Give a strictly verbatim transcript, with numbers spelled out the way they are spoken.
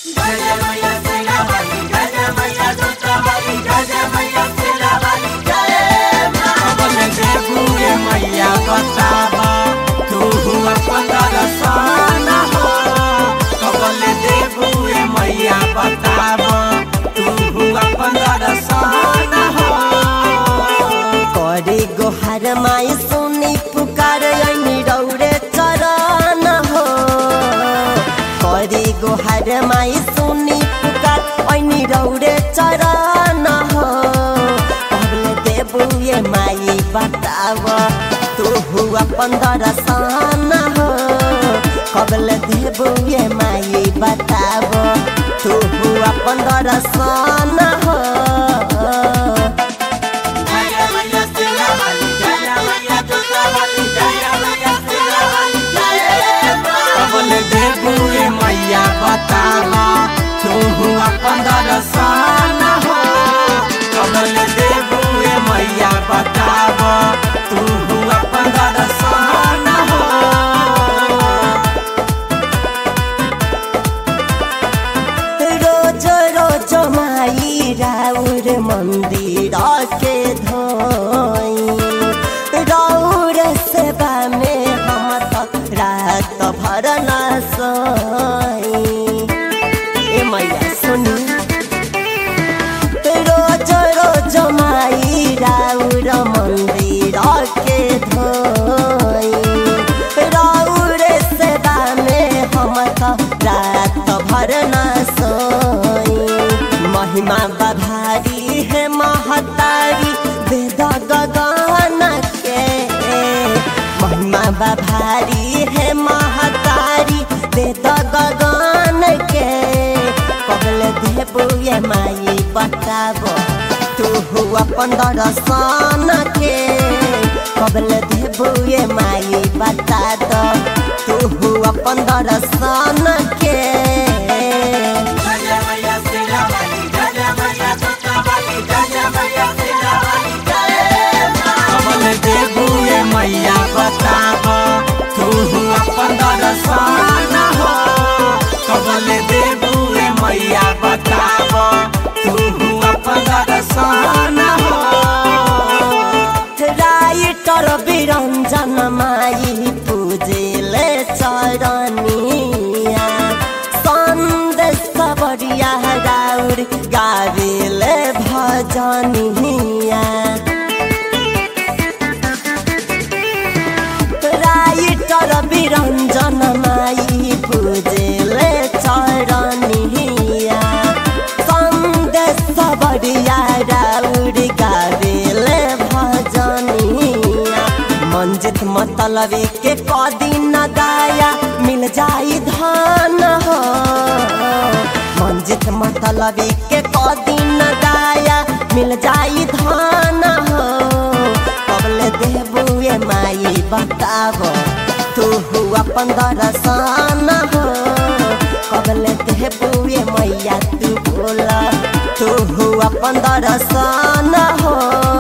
गोहार माई सुनी पुकार रौरे चरण हो करे गोहार माई सुनी पुकार रौरे चरण हो कबले देबू ये माई बताव तू हुआ पंद्रह सन हो कबले देबू ये माई बताव तू हुआ पंद्रह सन हो मैया बतावा तू हुआ पंद्रह सन हो कबल देबू मैया बतावा तू हुआ पंद्रह सन हो रोज रोज माई राउर मंदिर के धोई राउर सेवा में हम तक रात भर न सोई ए मैया सुनी रोज रोज माई राउर मंदिर के धोई राउर सेवा में हम तक रात भर न सोई महिमा बभारी है महतारी वेद गगन के महिमा बभारी है महतारी वेद गगन के कबल देबू ये माई बताबो तू हुआ पंद्रह सन के कबल देबू ये माई बता दो तू हुआ पंद्रह सन के मैया बतावा तू हुआ पंद्रह सन हो कबल देबू मैया बतावा तू हुआ पंद्रह सन हो राइटर बिरंजन माई पूजेले चरनिया संदेश बड़िया राउर गावेले भजनिया बिरंजन माई पूजेले चरनिया संदेश बड़िया राउर गावेले भजनिया मंजित मतलबी के कदिन गाया मिल जाई धन हो मंजित मतलबी के कदिन गाया मिल जाई धन हो कबले देबू ये माई बताबो तू हुआ पंद्रह सन हो कबले देबू ये मैया तू बोला तू हुआ पंद्रह सन हो।